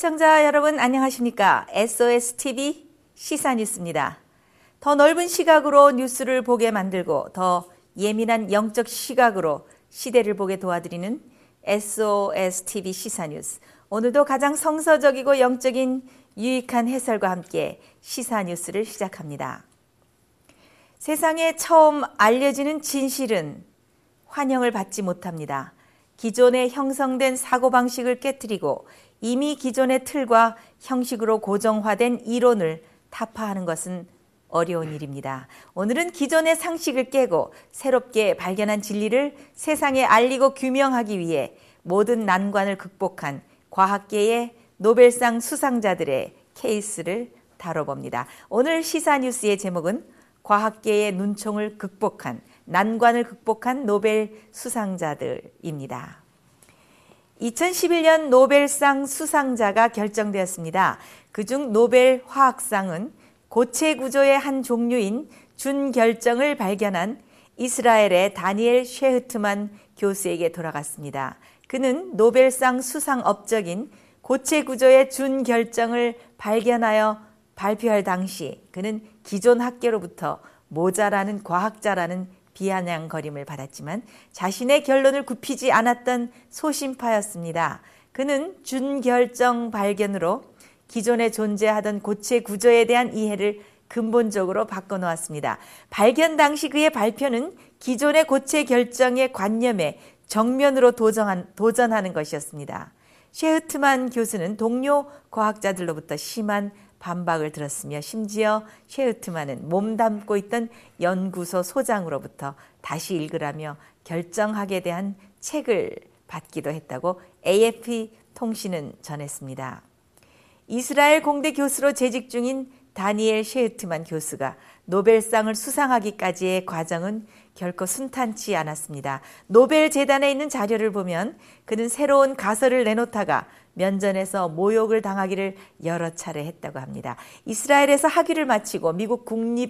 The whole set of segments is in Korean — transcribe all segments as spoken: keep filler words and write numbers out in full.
시청자 여러분 안녕하십니까? 에스오에스티비 시사뉴스입니다. 더 넓은 시각으로 뉴스를 보게 만들고 더 예민한 영적 시각으로 시대를 보게 도와드리는 에스오에스티비 시사뉴스. 오늘도 가장 성서적이고 영적인 유익한 해설과 함께 시사뉴스를 시작합니다. 세상에 처음 알려지는 진실은 환영을 받지 못합니다. 기존에 형성된 사고방식을 깨뜨리고 이미 기존의 틀과 형식으로 고정화된 이론을 타파하는 것은 어려운 일입니다. 오늘은 기존의 상식을 깨고 새롭게 발견한 진리를 세상에 알리고 규명하기 위해 모든 난관을 극복한 과학계의 노벨상 수상자들의 케이스를 다뤄봅니다. 오늘 시사뉴스의 제목은 과학계의 눈총을 극복한, 난관을 극복한 노벨 수상자들입니다. 이천십일 년 노벨상 수상자가 결정되었습니다. 그중 노벨 화학상은 고체 구조의 한 종류인 준결정을 발견한 이스라엘의 다니엘 쉐흐트만 교수에게 돌아갔습니다. 그는 노벨상 수상 업적인 고체 구조의 준결정을 발견하여 발표할 당시 그는 기존 학계로부터 모자라는 과학자라는 비아냥거림을 받았지만 자신의 결론을 굽히지 않았던 소심파였습니다. 그는 준결정 발견으로 기존에 존재하던 고체 구조에 대한 이해를 근본적으로 바꿔놓았습니다. 발견 당시 그의 발표는 기존의 고체 결정의 관념에 정면으로 도전한, 도전하는 것이었습니다. 쉐흐트만 교수는 동료 과학자들로부터 심한 반박을 들었으며 심지어 쉐흐트만은 몸담고 있던 연구소 소장으로부터 다시 읽으라며 결정학에 대한 책을 받기도 했다고 에이에프피 통신은 전했습니다. 이스라엘 공대 교수로 재직 중인 다니엘 쉐흐트만 교수가 노벨상을 수상하기까지의 과정은 결코 순탄치 않았습니다. 노벨 재단에 있는 자료를 보면 그는 새로운 가설을 내놓다가 면전에서 모욕을 당하기를 여러 차례 했다고 합니다. 이스라엘에서 학위를 마치고 미국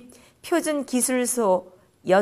국립표준기술소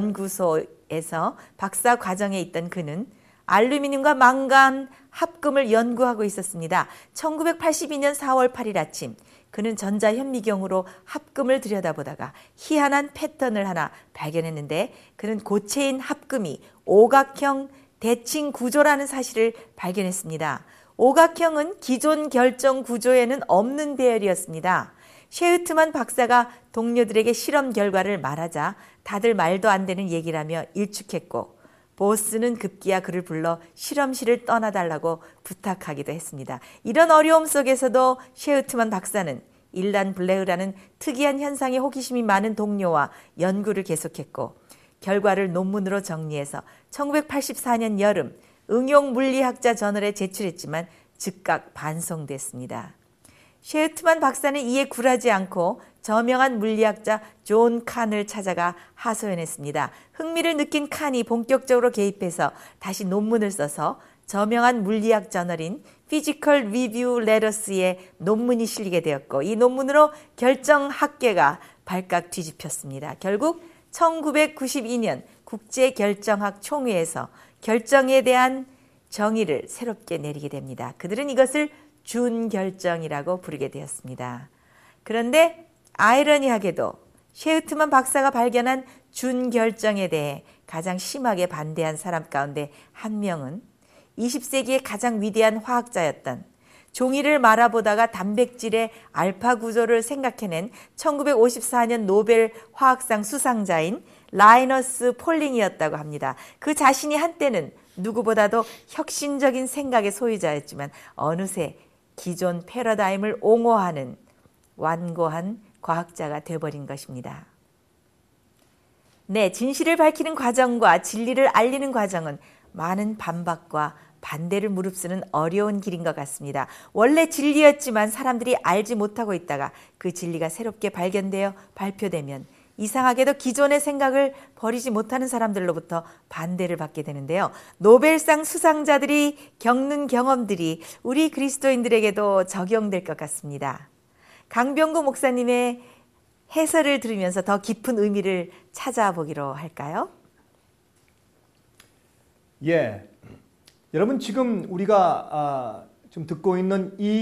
연구소에서 박사 과정에 있던 그는 알루미늄과 망간 합금을 연구하고 있었습니다. 천구백팔십이 년 사월 팔일 아침 그는 전자현미경으로 합금을 들여다보다가 희한한 패턴을 하나 발견했는데 그는 고체인 합금이 오각형 대칭 구조라는 사실을 발견했습니다. 오각형은 기존 결정 구조에는 없는 배열이었습니다. 쉐흐트만 박사가 동료들에게 실험 결과를 말하자 다들 말도 안 되는 얘기라며 일축했고 보스는 급기야 그를 불러 실험실을 떠나달라고 부탁하기도 했습니다. 이런 어려움 속에서도 쉐흐트만 박사는 일란 블레흐라는 특이한 현상에 호기심이 많은 동료와 연구를 계속했고 결과를 논문으로 정리해서 천구백팔십사 년 여름 응용물리학자 저널에 제출했지만 즉각 반송됐습니다. 쉐흐트만 박사는 이에 굴하지 않고 저명한 물리학자 존 칸을 찾아가 하소연했습니다. 흥미를 느낀 칸이 본격적으로 개입해서 다시 논문을 써서 저명한 물리학 저널인 피지컬 리뷰 레터스에 논문이 실리게 되었고 이 논문으로 결정학계가 발칵 뒤집혔습니다. 결국 천구백구십이 년 국제결정학 총회에서 결정에 대한 정의를 새롭게 내리게 됩니다. 그들은 이것을 준결정이라고 부르게 되었습니다. 그런데 아이러니하게도 쉐흐트만 박사가 발견한 준결정에 대해 가장 심하게 반대한 사람 가운데 한 명은 이십 세기의 가장 위대한 화학자였던 종이를 말아보다가 단백질의 알파 구조를 생각해낸 천구백오십사 년 노벨 화학상 수상자인 라이너스 폴링이었다고 합니다. 그 자신이 한때는 누구보다도 혁신적인 생각의 소유자였지만 어느새 기존 패러다임을 옹호하는 완고한 과학자가 되어버린 것입니다. 네, 진실을 밝히는 과정과 진리를 알리는 과정은 많은 반박과 반대를 무릅쓰는 어려운 길인 것 같습니다. 원래 진리였지만 사람들이 알지 못하고 있다가 그 진리가 새롭게 발견되어 발표되면 이상하게도 기존의 생각을 버리지 못하는 사람들로부터 반대를 받게 되는데요. 노벨상 수상자들이 겪는 경험들이 우리 그리스도인들에게도 적용될 것 같습니다. 강병구 목사님의 해설을 들으면서 더 깊은 의미를 찾아보기로 할까요? 예, 여러분 지금 우리가 아, 좀 듣고 있는 이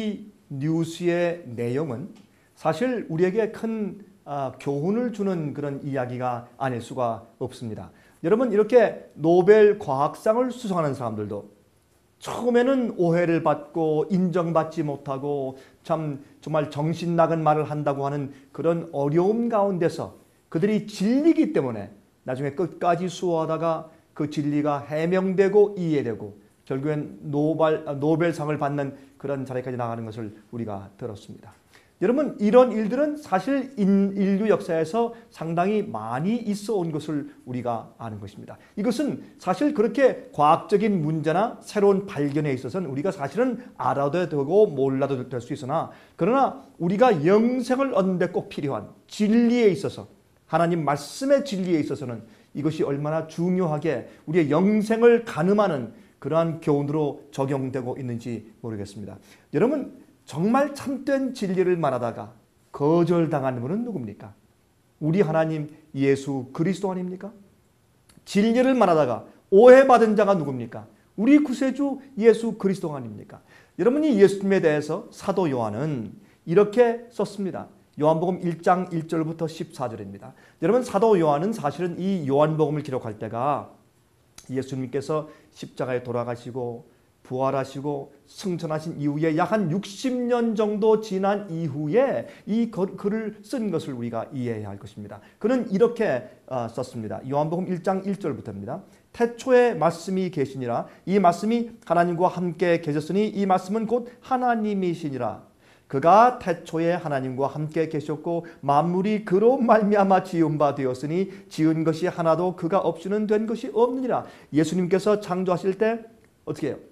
뉴스의 내용은 사실 우리에게 큰 아, 교훈을 주는 그런 이야기가 아닐 수가 없습니다. 여러분, 이렇게 노벨 과학상을 수상하는 사람들도 처음에는 오해를 받고 인정받지 못하고 참 정말 정신 나간 말을 한다고 하는 그런 어려움 가운데서 그들이 진리이기 때문에 나중에 끝까지 수호하다가 그 진리가 해명되고 이해되고 결국엔 노벨, 노벨상을 받는 그런 자리까지 나가는 것을 우리가 들었습니다. 여러분, 이런 일들은 사실 인류 역사에서 상당히 많이 있어 온 것을 우리가 아는 것입니다. 이것은 사실 그렇게 과학적인 문제나 새로운 발견에 있어서는 우리가 사실은 알아도 되고 몰라도 될 수 있으나, 그러나 우리가 영생을 얻는 데 꼭 필요한 진리에 있어서, 하나님 말씀의 진리에 있어서는 이것이 얼마나 중요하게 우리의 영생을 가늠하는 그러한 교훈으로 적용되고 있는지 모르겠습니다. 여러분, 정말 참된 진리를 말하다가 거절당한 분은 누굽니까? 우리 하나님 예수 그리스도 아닙니까? 진리를 말하다가 오해받은 자가 누굽니까? 우리 구세주 예수 그리스도 아닙니까? 여러분이 예수님에 대해서 사도 요한은 이렇게 썼습니다. 요한복음 일 장 일 절부터 십사 절입니다. 여러분, 사도 요한은 사실은 이 요한복음을 기록할 때가 예수님께서 십자가에 돌아가시고 부활하시고 승천하신 이후에 약 한 육십 년 정도 지난 이후에 이 글을 쓴 것을 우리가 이해해야 할 것입니다. 그는 이렇게 썼습니다. 요한복음 일 장 일 절부터입니다. 태초에 말씀이 계시니라. 이 말씀이 하나님과 함께 계셨으니 이 말씀은 곧 하나님이시니라. 그가 태초에 하나님과 함께 계셨고 만물이 그로 말미암아 지은 바 되었으니 지은 것이 하나도 그가 없이는 된 것이 없느니라. 예수님께서 창조하실 때 어떻게 해요?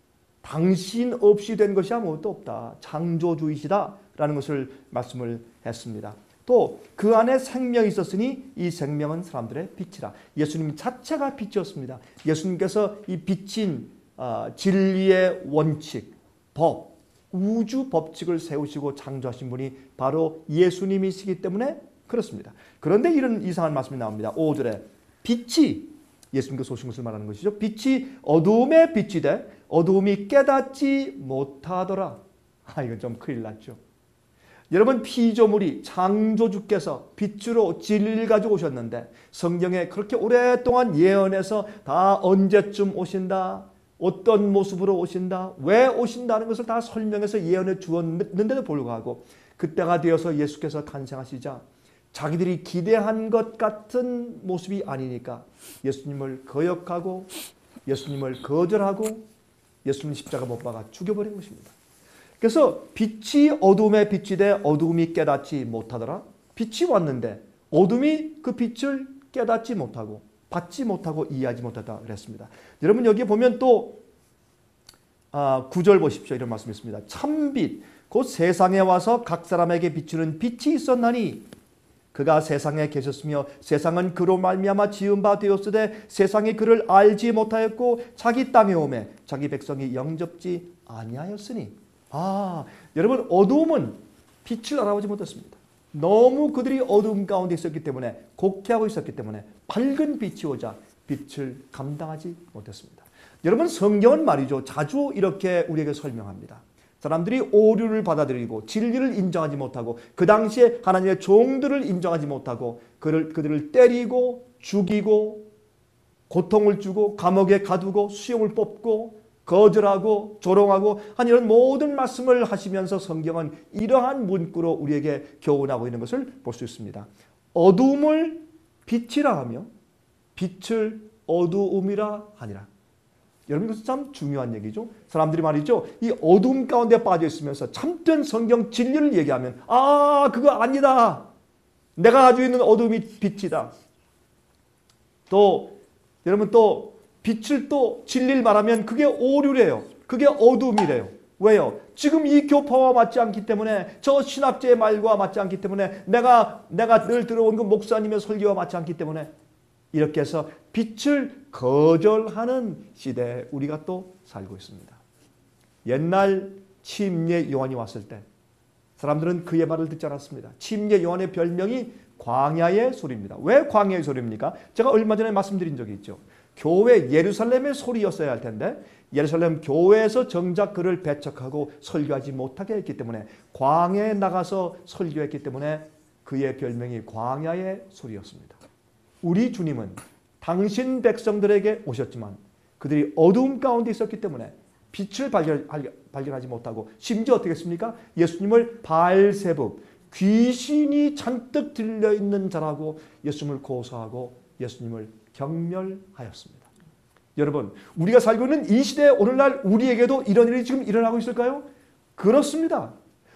당신 없이 된 것이 아무것도 없다. 창조주이시다 라는 것을 말씀을 했습니다. 또 그 안에 생명이 있었으니 이 생명은 사람들의 빛이라. 예수님 자체가 빛이었습니다. 예수님께서 이 빛인 어, 진리의 원칙, 법, 우주 법칙을 세우시고 창조하신 분이 바로 예수님이시기 때문에 그렇습니다. 그런데 이런 이상한 말씀이 나옵니다. 오 절에 빛이, 예수님께서 오신 것을 말하는 것이죠. 빛이 어두움에 빛이 돼 어두움이 깨닫지 못하더라. 아, 이건 좀 큰일 났죠. 여러분, 피조물이 창조주께서 빛으로 진리를 가지고 오셨는데 성경에 그렇게 오랫동안 예언해서 다 언제쯤 오신다, 어떤 모습으로 오신다, 왜 오신다는 것을 다 설명해서 예언해 주었는데도 불구하고 그때가 되어서 예수께서 탄생하시자 자기들이 기대한 것 같은 모습이 아니니까 예수님을 거역하고 예수님을 거절하고 예수님 십자가 못 박아 죽여버린 것입니다. 그래서 빛이 어둠에 빛이 돼 어둠이 깨닫지 못하더라. 빛이 왔는데 어둠이 그 빛을 깨닫지 못하고 받지 못하고 이해하지 못하다 그랬습니다. 여러분, 여기 보면 또 아, 구 절 보십시오. 이런 말씀이 있습니다. 참빛 곧 세상에 와서 각 사람에게 비추는 빛이 있었나니 그가 세상에 계셨으며 세상은 그로 말미암아 지은 바 되었으되 세상이 그를 알지 못하였고 자기 땅에 오매 자기 백성이 영접지 아니하였으니. 아, 여러분, 어두움은 빛을 알아보지 못했습니다. 너무 그들이 어두움 가운데 있었기 때문에, 곡해하고 있었기 때문에 밝은 빛이 오자 빛을 감당하지 못했습니다. 여러분, 성경은 말이죠, 자주 이렇게 우리에게 설명합니다. 사람들이 오류를 받아들이고 진리를 인정하지 못하고 그 당시에 하나님의 종들을 인정하지 못하고 그를, 그들을 때리고 죽이고 고통을 주고 감옥에 가두고 수용을 뽑고 거절하고 조롱하고 한 이런 모든 말씀을 하시면서 성경은 이러한 문구로 우리에게 교훈하고 있는 것을 볼 수 있습니다. 어두움을 빛이라 하며 빛을 어두움이라 하니라. 여러분, 이것은 참 중요한 얘기죠. 사람들이 말이죠, 이 어둠 가운데 빠져 있으면서 참된 성경 진리를 얘기하면 아, 그거 아니다. 내가 가지고 있는 어둠이 빛이다. 또 여러분, 또 빛을 또 진리를 말하면 그게 오류래요. 그게 어둠이래요. 왜요? 지금 이 교파와 맞지 않기 때문에, 저 신학자의 말과 맞지 않기 때문에, 내가 내가 늘 들어온 그 목사님의 설교와 맞지 않기 때문에, 이렇게 해서 빛을 거절하는 시대에 우리가 또 살고 있습니다. 옛날 침례 요한이 왔을 때 사람들은 그의 말을 듣지 않았습니다. 침례 요한의 별명이 광야의 소리입니다. 왜 광야의 소리입니까? 제가 얼마 전에 말씀드린 적이 있죠. 교회 예루살렘의 소리였어야 할 텐데 예루살렘 교회에서 정작 그를 배척하고 설교하지 못하게 했기 때문에 광야에 나가서 설교했기 때문에 그의 별명이 광야의 소리였습니다. 우리 주님은 당신 백성들에게 오셨지만 그들이 어두움 가운데 있었기 때문에 빛을 발견, 발견하지 못하고 심지어 어떻게 했습니까? 예수님을 발세북, 귀신이 잔뜩 들려있는 자라고 예수님을 고소하고 예수님을 경멸하였습니다. 여러분, 우리가 살고 있는 이 시대에 오늘날 우리에게도 이런 일이 지금 일어나고 있을까요? 그렇습니다.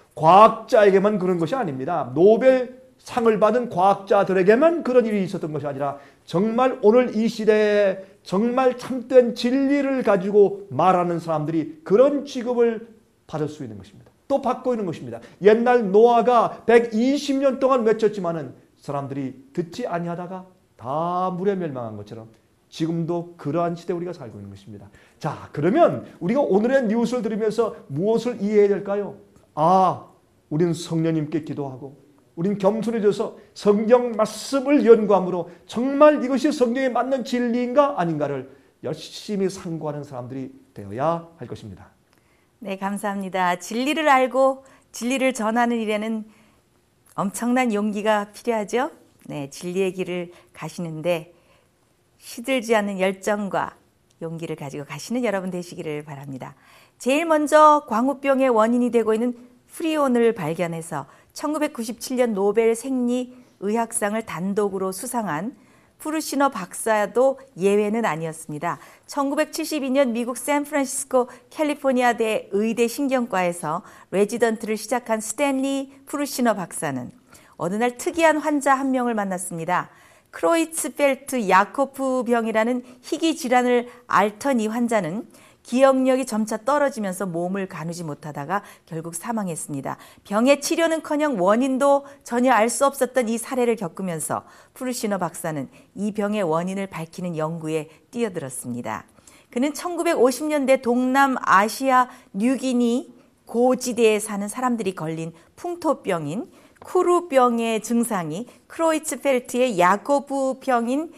과학자에게만 그런 것이 아닙니다. 노벨상을 받은 과학자들에게만 그런 일이 있었던 것이 아니라 정말 오늘 이 시대에 정말 참된 진리를 가지고 말하는 사람들이 그런 취급을 받을 수 있는 것입니다. 또 받고 있는 것입니다. 옛날 노아가 백이십 년 동안 외쳤지만은 사람들이 듣지 아니하다가 다 물에 멸망한 것처럼 지금도 그러한 시대에 우리가 살고 있는 것입니다. 자, 그러면 우리가 오늘의 뉴스를 들으면서 무엇을 이해해야 될까요? 아, 우리는 성령님께 기도하고 우린 겸손해져서 성경 말씀을 연구함으로 정말 이것이 성경에 맞는 진리인가 아닌가를 열심히 상고하는 사람들이 되어야 할 것입니다. 네, 감사합니다. 진리를 알고 진리를 전하는 일에는 엄청난 용기가 필요하죠. 네, 진리의 길을 가시는데 시들지 않는 열정과 용기를 가지고 가시는 여러분 되시기를 바랍니다. 제일 먼저 광우병의 원인이 되고 있는 프리온을 발견해서 천구백구십칠 년 노벨 생리의학상을 단독으로 수상한 프루시너 박사도 예외는 아니었습니다. 천구백칠십이 년 미국 샌프란시스코 캘리포니아대 의대 신경과에서 레지던트를 시작한 스탠리 프루시너 박사는 어느 날 특이한 환자 한 명을 만났습니다. 크로이츠펠트 야코프 병이라는 희귀 질환을 앓던 이 환자는 기억력이 점차 떨어지면서 몸을 가누지 못하다가 결국 사망했습니다. 병의 치료는커녕 원인도 전혀 알 수 없었던 이 사례를 겪으면서 프루시너 박사는 이 병의 원인을 밝히는 연구에 뛰어들었습니다. 그는 천구백오십 년대 동남아시아 뉴기니 고지대에 사는 사람들이 걸린 풍토병인 쿠루병의 증상이 크로이츠펠트의 야코브병인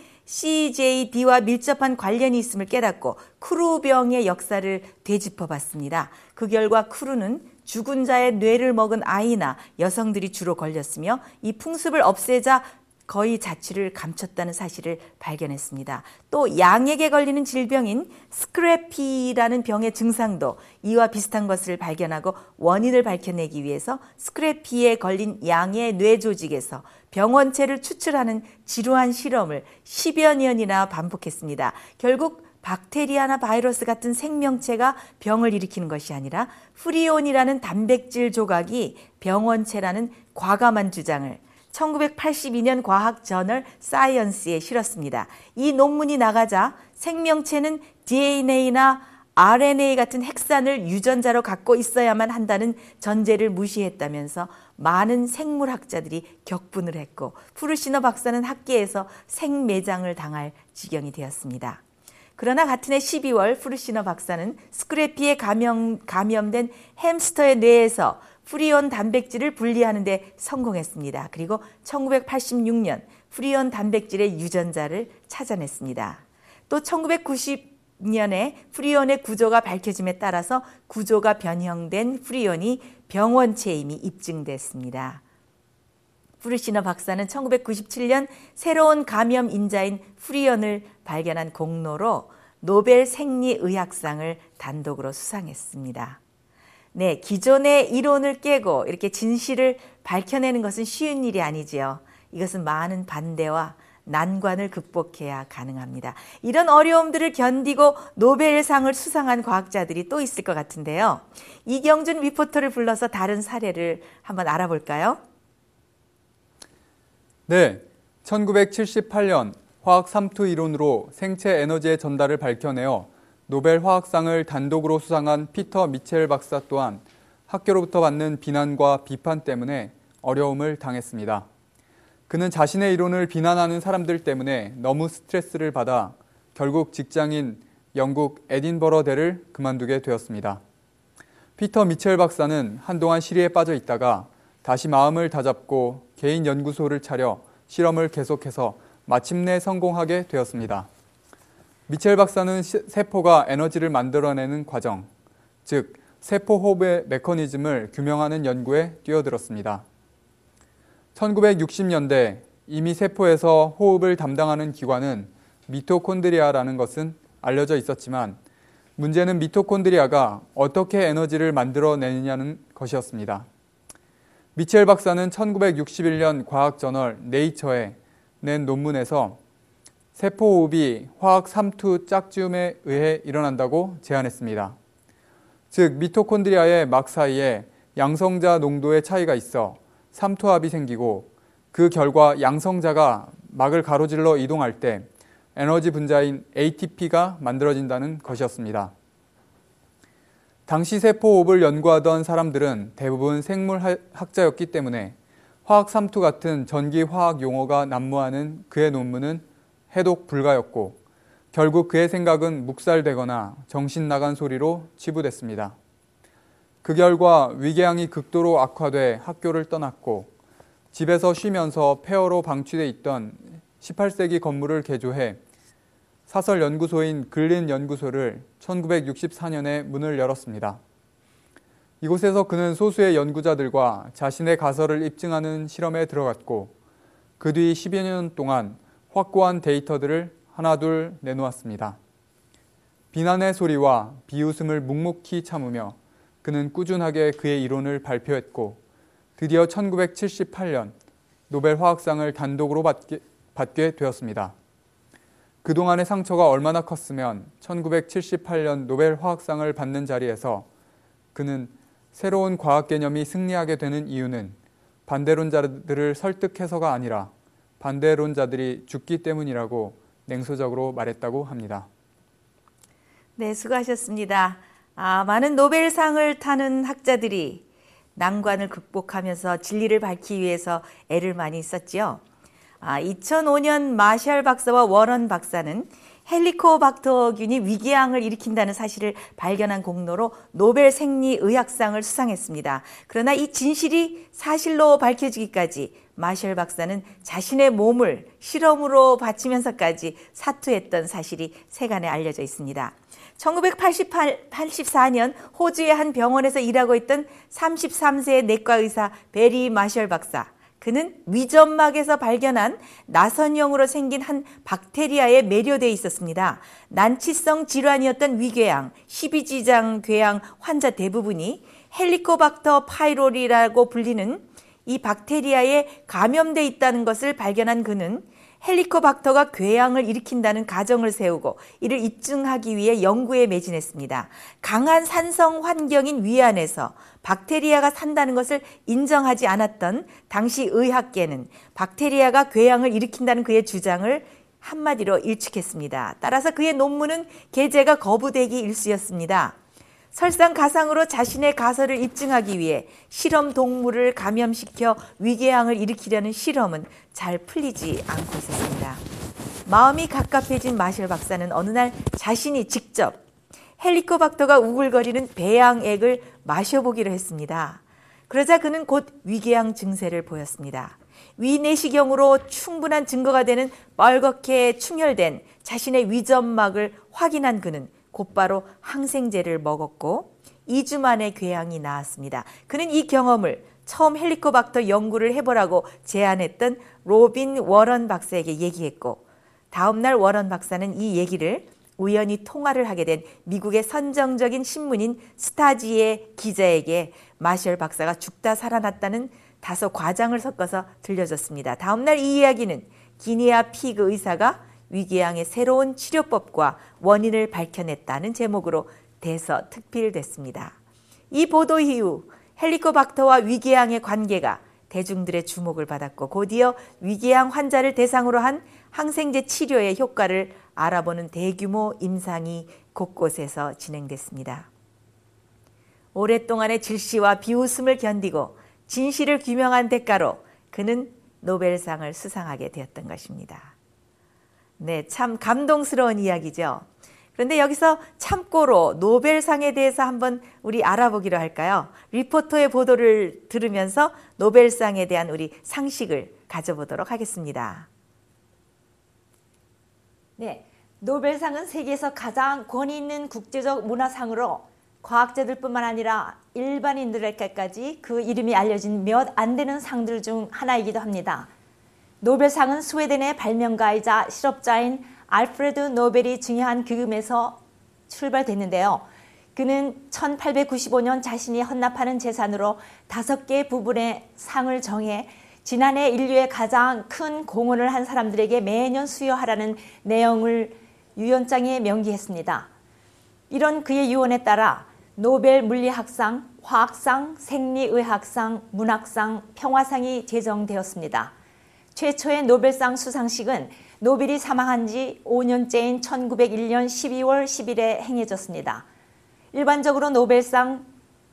씨제이디와 밀접한 관련이 있음을 깨닫고 쿠루병의 역사를 되짚어봤습니다. 그 결과 쿠루는 죽은 자의 뇌를 먹은 아이나 여성들이 주로 걸렸으며 이 풍습을 없애자 거의 자취를 감췄다는 사실을 발견했습니다. 또 양에게 걸리는 질병인 스크래피라는 병의 증상도 이와 비슷한 것을 발견하고 원인을 밝혀내기 위해서 스크래피에 걸린 양의 뇌 조직에서 병원체를 추출하는 지루한 실험을 십여 년이나 반복했습니다. 결국 박테리아나 바이러스 같은 생명체가 병을 일으키는 것이 아니라 프리온이라는 단백질 조각이 병원체라는 과감한 주장을 천구백팔십이 년 과학 저널 사이언스에 실었습니다. 이 논문이 나가자 생명체는 디엔에이나 알엔에이 같은 핵산을 유전자로 갖고 있어야만 한다는 전제를 무시했다면서 많은 생물학자들이 격분을 했고 프루시너 박사는 학계에서 생매장을 당할 지경이 되었습니다. 그러나 같은 해 십이월 프루시너 박사는 스크래피에 감염, 감염된 햄스터의 뇌에서 프리온 단백질을 분리하는 데 성공했습니다. 그리고 천구백팔십육 년 프리온 단백질의 유전자를 찾아냈습니다. 또 천구백구십 년에 프리온의 구조가 밝혀짐에 따라서 구조가 변형된 프리온이 병원체임이 입증됐습니다. 프루시너 박사는 천구백구십칠 년 새로운 감염 인자인 프리온을 발견한 공로로 노벨 생리의학상을 단독으로 수상했습니다. 네, 기존의 이론을 깨고 이렇게 진실을 밝혀내는 것은 쉬운 일이 아니지요. 이것은 많은 반대와 난관을 극복해야 가능합니다. 이런 어려움들을 견디고 노벨상을 수상한 과학자들이 또 있을 것 같은데요. 이경준 리포터를 불러서 다른 사례를 한번 알아볼까요? 네, 천구백칠십팔 년 화학 삼투 이론으로 생체 에너지의 전달을 밝혀내어 노벨 화학상을 단독으로 수상한 피터 미첼 박사 또한 학교로부터 받는 비난과 비판 때문에 어려움을 당했습니다. 그는 자신의 이론을 비난하는 사람들 때문에 너무 스트레스를 받아 결국 직장인 영국 에딘버러대를 그만두게 되었습니다. 피터 미첼 박사는 한동안 시리에 빠져 있다가 다시 마음을 다잡고 개인 연구소를 차려 실험을 계속해서 마침내 성공하게 되었습니다. 미첼 박사는 시, 세포가 에너지를 만들어내는 과정, 즉 세포 호흡의 메커니즘을 규명하는 연구에 뛰어들었습니다. 천구백육십 년대 이미 세포에서 호흡을 담당하는 기관은 미토콘드리아라는 것은 알려져 있었지만 문제는 미토콘드리아가 어떻게 에너지를 만들어내느냐는 것이었습니다. 미첼 박사는 천구백육십일 년 과학 저널 네이처에 낸 논문에서 세포호흡이 화학 삼투 짝지음에 의해 일어난다고 제안했습니다. 즉 미토콘드리아의 막 사이에 양성자 농도의 차이가 있어 삼투압이 생기고 그 결과 양성자가 막을 가로질러 이동할 때 에너지 분자인 에이티피가 만들어진다는 것이었습니다. 당시 세포호흡을 연구하던 사람들은 대부분 생물학자였기 때문에 화학 삼투 같은 전기화학 용어가 난무하는 그의 논문은 해독 불가였고 결국 그의 생각은 묵살되거나 정신 나간 소리로 치부됐습니다. 그 결과 위궤양이 극도로 악화돼 학교를 떠났고 집에서 쉬면서 폐허로 방치돼 있던 십팔 세기 건물을 개조해 사설 연구소인 글린 연구소를 천구백육십사 년에 문을 열었습니다. 이곳에서 그는 소수의 연구자들과 자신의 가설을 입증하는 실험에 들어갔고 그 뒤 십여 년 동안 확고한 데이터들을 하나둘 내놓았습니다. 비난의 소리와 비웃음을 묵묵히 참으며 그는 꾸준하게 그의 이론을 발표했고 드디어 천구백칠십팔 년 노벨 화학상을 단독으로 받게, 받게 되었습니다. 그동안의 상처가 얼마나 컸으면 천구백칠십팔 년 노벨 화학상을 받는 자리에서 그는 새로운 과학 개념이 승리하게 되는 이유는 반대론자들을 설득해서가 아니라 반대론자들이 죽기 때문이라고 냉소적으로 말했다고 합니다. 네, 수고하셨습니다. 아, 많은 노벨상을 타는 학자들이 난관을 극복하면서 진리를 밝히기 위해서 애를 많이 썼지요. 아, 이천오 년 마샬 박사와 워런 박사는 헬리코박터균이 위궤양을 일으킨다는 사실을 발견한 공로로 노벨 생리의학상을 수상했습니다. 그러나 이 진실이 사실로 밝혀지기까지 마샬 박사는 자신의 몸을 실험으로 바치면서까지 사투했던 사실이 세간에 알려져 있습니다. 천구백팔십사 년 호주의 한 병원에서 일하고 있던 삼십삼 세의 내과 의사 베리 마셜 박사. 그는 위점막에서 발견한 나선형으로 생긴 한 박테리아에 매료되어 있었습니다. 난치성 질환이었던 위궤양, 십이지장 궤양 환자 대부분이 헬리코박터 파이로리라고 불리는 이 박테리아에 감염돼 있다는 것을 발견한 그는 헬리코박터가 궤양을 일으킨다는 가정을 세우고 이를 입증하기 위해 연구에 매진했습니다. 강한 산성 환경인 위안에서 박테리아가 산다는 것을 인정하지 않았던 당시 의학계는 박테리아가 궤양을 일으킨다는 그의 주장을 한마디로 일축했습니다. 따라서 그의 논문은 게재가 거부되기 일쑤였습니다. 설상가상으로 자신의 가설을 입증하기 위해 실험 동물을 감염시켜 위궤양을 일으키려는 실험은 잘 풀리지 않고 있었습니다. 마음이 갑갑해진 마셜 박사는 어느 날 자신이 직접 헬리코박터가 우글거리는 배양액을 마셔보기로 했습니다. 그러자 그는 곧 위궤양 증세를 보였습니다. 위내시경으로 충분한 증거가 되는 빨갛게 충혈된 자신의 위점막을 확인한 그는 곧바로 항생제를 먹었고 이 주 만에 궤양이 나았습니다. 그는 이 경험을 처음 헬리코박터 연구를 해보라고 제안했던 로빈 워런 박사에게 얘기했고 다음 날 워런 박사는 이 얘기를 우연히 통화를 하게 된 미국의 선정적인 신문인 스타지의 기자에게 마셜 박사가 죽다 살아났다는 다소 과장을 섞어서 들려줬습니다. 다음 날 이 이야기는 기니아 피그 의사가 위궤양의 새로운 치료법과 원인을 밝혀냈다는 제목으로 대서특필됐습니다. 이 보도 이후 헬리코박터와 위궤양의 관계가 대중들의 주목을 받았고 곧이어 위궤양 환자를 대상으로 한 항생제 치료의 효과를 알아보는 대규모 임상이 곳곳에서 진행됐습니다. 오랫동안의 질시와 비웃음을 견디고 진실을 규명한 대가로 그는 노벨상을 수상하게 되었던 것입니다. 네, 참 감동스러운 이야기죠. 그런데 여기서 참고로 노벨상에 대해서 한번 우리 알아보기로 할까요? 리포터의 보도를 들으면서 노벨상에 대한 우리 상식을 가져보도록 하겠습니다. 네, 노벨상은 세계에서 가장 권위 있는 국제적 문화상으로 과학자들뿐만 아니라 일반인들에게까지 그 이름이 알려진 몇 안 되는 상들 중 하나이기도 합니다. 노벨상은 스웨덴의 발명가이자 실업자인 알프레드 노벨이 증여한 기금에서 출발됐는데요. 그는 천팔백구십오 년 자신이 헌납하는 재산으로 다섯 개 부분의 상을 정해 지난해 인류에 가장 큰 공헌을 한 사람들에게 매년 수여하라는 내용을 유언장에 명기했습니다. 이런 그의 유언에 따라 노벨 물리학상, 화학상, 생리의학상, 문학상, 평화상이 제정되었습니다. 최초의 노벨상 수상식은 노벨이 사망한 지 오 년째인 천구백일 년 십이월 십일에 행해졌습니다. 일반적으로 노벨상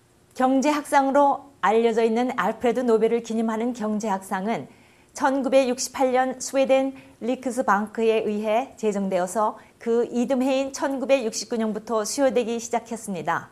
경제학상으로 알려져 있는 알프레드 노벨을 기념하는 경제학상은 천구백육십팔 년 스웨덴 리크스방크에 의해 제정되어서 그 이듬해인 천구백육십구 년부터 수여되기 시작했습니다.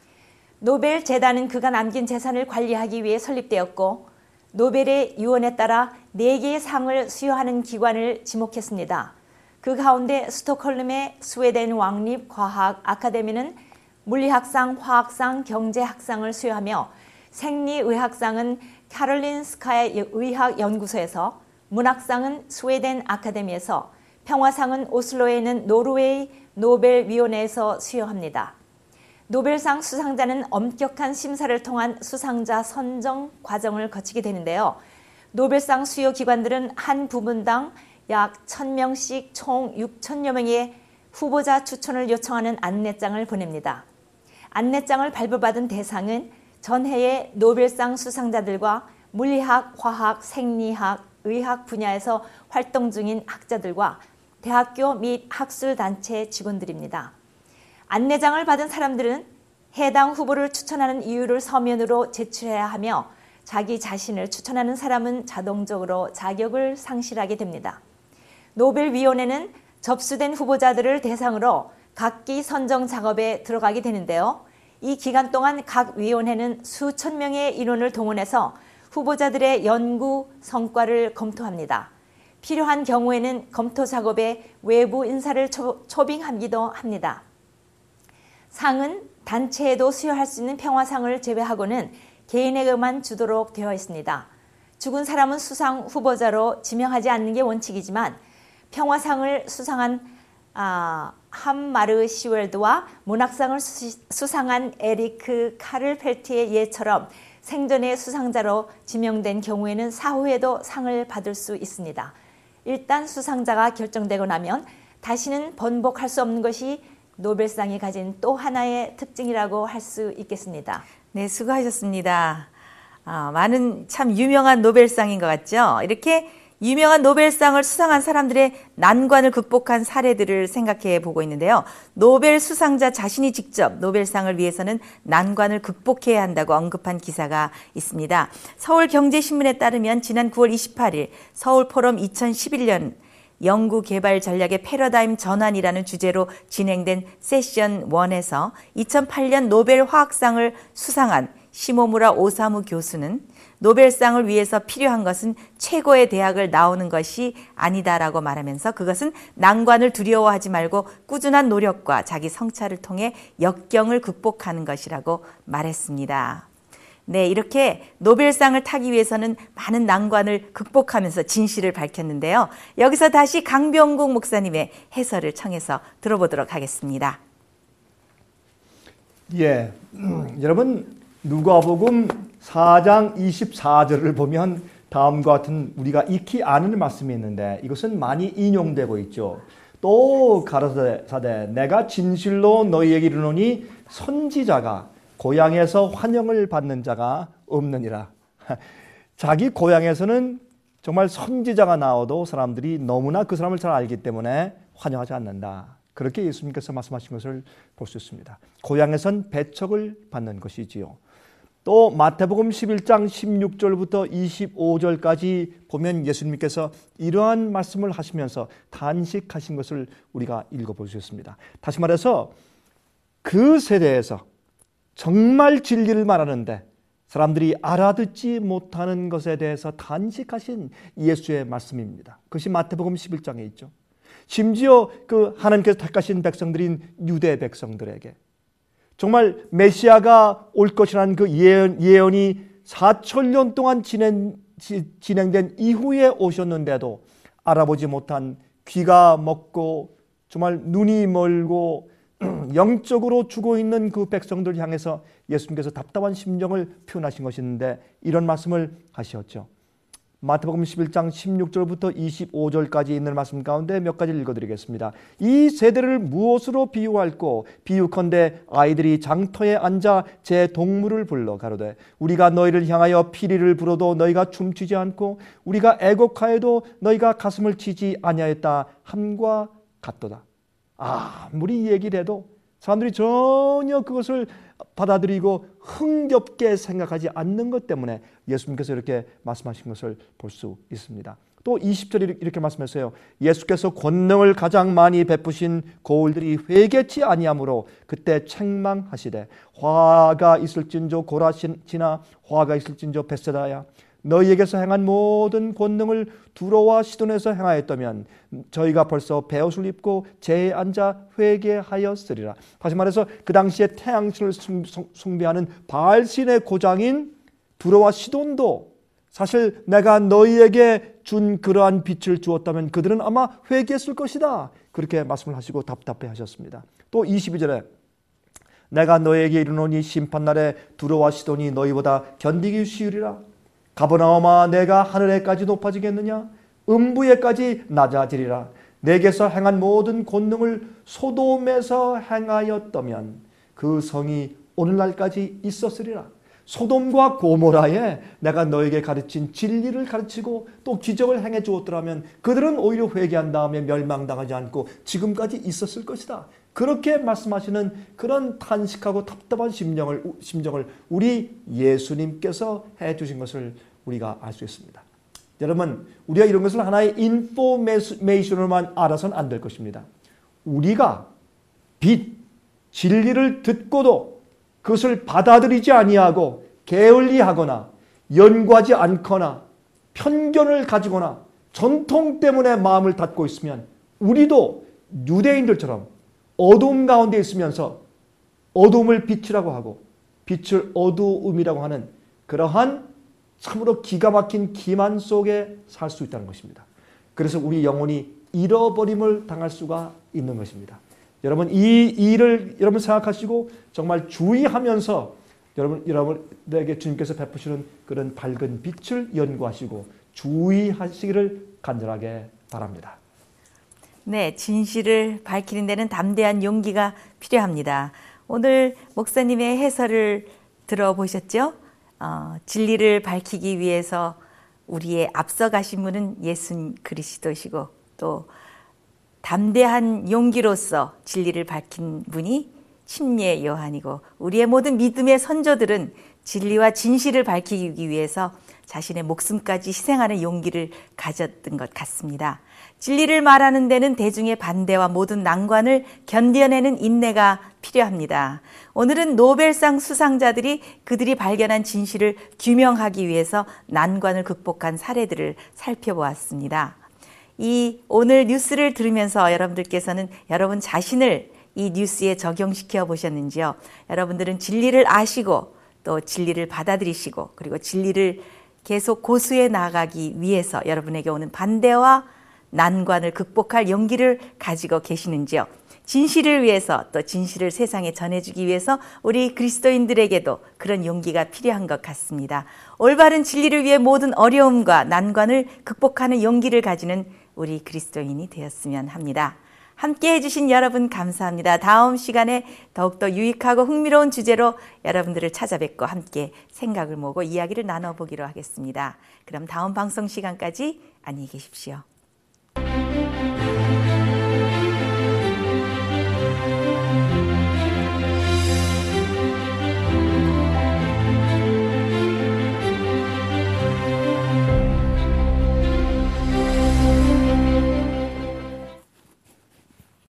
노벨 재단은 그가 남긴 재산을 관리하기 위해 설립되었고 노벨의 유언에 따라 네 개의 상을 수여하는 기관을 지목했습니다. 그 가운데 스톡홀름의 스웨덴 왕립 과학 아카데미는 물리학상, 화학상, 경제학상을 수여하며 생리의학상은 카롤린스카야 의학연구소에서, 문학상은 스웨덴 아카데미에서, 평화상은 오슬로에 있는 노르웨이 노벨위원회에서 수여합니다. 노벨상 수상자는 엄격한 심사를 통한 수상자 선정 과정을 거치게 되는데요. 노벨상 수여 기관들은 한 부문당 약 천 명씩 총 육천여 명의 후보자 추천을 요청하는 안내장을 보냅니다. 안내장을 발부받은 대상은 전해의 노벨상 수상자들과 물리학, 화학, 생리학, 의학 분야에서 활동 중인 학자들과 대학교 및 학술단체 직원들입니다. 안내장을 받은 사람들은 해당 후보를 추천하는 이유를 서면으로 제출해야 하며 자기 자신을 추천하는 사람은 자동적으로 자격을 상실하게 됩니다. 노벨위원회는 접수된 후보자들을 대상으로 각기 선정 작업에 들어가게 되는데요. 이 기간 동안 각 위원회는 수천 명의 인원을 동원해서 후보자들의 연구 성과를 검토합니다. 필요한 경우에는 검토 작업에 외부 인사를 초, 초빙하기도 합니다. 상은 단체에도 수여할 수 있는 평화상을 제외하고는 개인에게만 주도록 되어 있습니다. 죽은 사람은 수상 후보자로 지명하지 않는 게 원칙이지만 평화상을 수상한 아, 함마르 시웰드와 문학상을 수, 수상한 에리크 카를펠트의 예처럼 생전의 수상자로 지명된 경우에는 사후에도 상을 받을 수 있습니다. 일단 수상자가 결정되고 나면 다시는 번복할 수 없는 것이 노벨상이 가진 또 하나의 특징이라고 할 수 있겠습니다. 네, 수고하셨습니다. 아, 많은 참 유명한 노벨상인 것 같죠? 이렇게 유명한 노벨상을 수상한 사람들의 난관을 극복한 사례들을 생각해 보고 있는데요. 노벨 수상자 자신이 직접 노벨상을 위해서는 난관을 극복해야 한다고 언급한 기사가 있습니다. 서울경제신문에 따르면 지난 구월 이십팔일 서울포럼 이천십일 년 연구개발 전략의 패러다임 전환이라는 주제로 진행된 세션 일에서 이천팔 년 노벨 화학상을 수상한 시모무라 오사무 교수는 노벨상을 위해서 필요한 것은 최고의 대학을 나오는 것이 아니다라고 말하면서 그것은 난관을 두려워하지 말고 꾸준한 노력과 자기 성찰을 통해 역경을 극복하는 것이라고 말했습니다. 네, 이렇게 노벨상을 타기 위해서는 많은 난관을 극복하면서 진실을 밝혔는데요. 여기서 다시 강병국 목사님의 해설을 청해서 들어보도록 하겠습니다. 예, 여러분 누가복음 사 장 이십사 절을 보면 다음과 같은 우리가 익히 아는 말씀이 있는데 이것은 많이 인용되고 있죠. 또 가라사대 내가 진실로 너희에게 이르노니 선지자가 고향에서 환영을 받는 자가 없느니라. 자기 고향에서는 정말 선지자가 나와도 사람들이 너무나 그 사람을 잘 알기 때문에 환영하지 않는다. 그렇게 예수님께서 말씀하신 것을 볼 수 있습니다. 고향에선 배척을 받는 것이지요. 또 마태복음 십일 장 십육 절부터 이십오 절까지 보면 예수님께서 이러한 말씀을 하시면서 단식하신 것을 우리가 읽어볼 수 있습니다. 다시 말해서 그 세대에서 정말 진리를 말하는데 사람들이 알아듣지 못하는 것에 대해서 단식하신 예수의 말씀입니다. 그것이 마태복음 십일 장에 있죠. 심지어 그 하나님께서 택하신 백성들인 유대 백성들에게 정말 메시아가 올 것이라는 그 예언, 예언이 사천 년 동안 진행, 진행된 이후에 오셨는데도 알아보지 못한 귀가 먹고 정말 눈이 멀고 영적으로 죽어 있는 그 백성들 향해서 예수님께서 답답한 심정을 표현하신 것인데 이런 말씀을 하셨죠. 마태복음 십일 장 십육 절부터 이십오 절까지 있는 말씀 가운데 몇 가지를 읽어드리겠습니다. 이 세대를 무엇으로 비유할꼬? 비유컨대 아이들이 장터에 앉아 제 동물을 불러 가로되 우리가 너희를 향하여 피리를 불어도 너희가 춤추지 않고 우리가 애곡하여도 너희가 가슴을 치지 아니하였다 함과 같도다. 아무리 얘기를 해도 사람들이 전혀 그것을 받아들이고 흥겹게 생각하지 않는 것 때문에 예수님께서 이렇게 말씀하신 것을 볼 수 있습니다. 또 이십 절에 이렇게 말씀하세요. 예수께서 권능을 가장 많이 베푸신 고을들이 회개치 아니하므로 그때 책망하시되 화가 있을진저 고라시나 화가 있을진저 벳세다야 너희에게서 행한 모든 권능을 두로와 시돈에서 행하였다면 저희가 벌써 베옷을 입고 제에 앉아 회개하였으리라. 다시 말해서 그 당시에 태양신을 숭배하는 바알신의 고장인 두로와 시돈도 사실 내가 너희에게 준 그러한 빛을 주었다면 그들은 아마 회개했을 것이다. 그렇게 말씀을 하시고 답답해 하셨습니다. 또 이십이 절에 내가 너희에게 이르노니 심판날에 두로와 시돈이 너희보다 견디기 쉬우리라. 가버나움아 내가 하늘에까지 높아지겠느냐? 음부에까지 낮아지리라. 내게서 행한 모든 권능을 소돔에서 행하였다면 그 성이 오늘날까지 있었으리라. 소돔과 고모라에 내가 너에게 가르친 진리를 가르치고 또 기적을 행해 주었더라면 그들은 오히려 회개한 다음에 멸망당하지 않고 지금까지 있었을 것이다. 그렇게 말씀하시는 그런 탄식하고 답답한 심정을, 심정을 우리 예수님께서 해주신 것을 우리가 알 수 있습니다. 여러분, 우리가 이런 것을 하나의 인포메이션으로만 알아서는 안 될 것입니다. 우리가 빛, 진리를 듣고도 그것을 받아들이지 아니하고 게을리하거나 연구하지 않거나 편견을 가지거나 전통 때문에 마음을 닫고 있으면 우리도 유대인들처럼 어두움 가운데 있으면서 어두움을 빛이라고 하고 빛을 어두움이라고 하는 그러한 참으로 기가 막힌 기만 속에 살 수 있다는 것입니다. 그래서 우리 영혼이 잃어버림을 당할 수가 있는 것입니다. 여러분 이 일을 여러분 생각하시고 정말 주의하면서 여러분 여러분에게 주님께서 베푸시는 그런 밝은 빛을 연구하시고 주의하시기를 간절하게 바랍니다. 네, 진실을 밝히는 데는 담대한 용기가 필요합니다. 오늘 목사님의 해설을 들어보셨죠? 어, 진리를 밝히기 위해서 우리의 앞서가신 분은 예수 그리스도시고 또 담대한 용기로서 진리를 밝힌 분이 침례 요한이고 우리의 모든 믿음의 선조들은 진리와 진실을 밝히기 위해서 자신의 목숨까지 희생하는 용기를 가졌던 것 같습니다. 진리를 말하는 데는 대중의 반대와 모든 난관을 견뎌내는 인내가 필요합니다. 오늘은 노벨상 수상자들이 그들이 발견한 진실을 규명하기 위해서 난관을 극복한 사례들을 살펴보았습니다. 이 오늘 뉴스를 들으면서 여러분들께서는 여러분 자신을 이 뉴스에 적용시켜 보셨는지요? 여러분들은 진리를 아시고 또 진리를 받아들이시고 그리고 진리를 계속 고수해 나가기 위해서 여러분에게 오는 반대와 난관을 극복할 용기를 가지고 계시는지요? 진실을 위해서 또 진실을 세상에 전해주기 위해서 우리 그리스도인들에게도 그런 용기가 필요한 것 같습니다. 올바른 진리를 위해 모든 어려움과 난관을 극복하는 용기를 가지는 우리 그리스도인이 되었으면 합니다. 함께 해주신 여러분 감사합니다. 다음 시간에 더욱더 유익하고 흥미로운 주제로 여러분들을 찾아뵙고 함께 생각을 모으고 이야기를 나눠보기로 하겠습니다. 그럼 다음 방송 시간까지 안녕히 계십시오.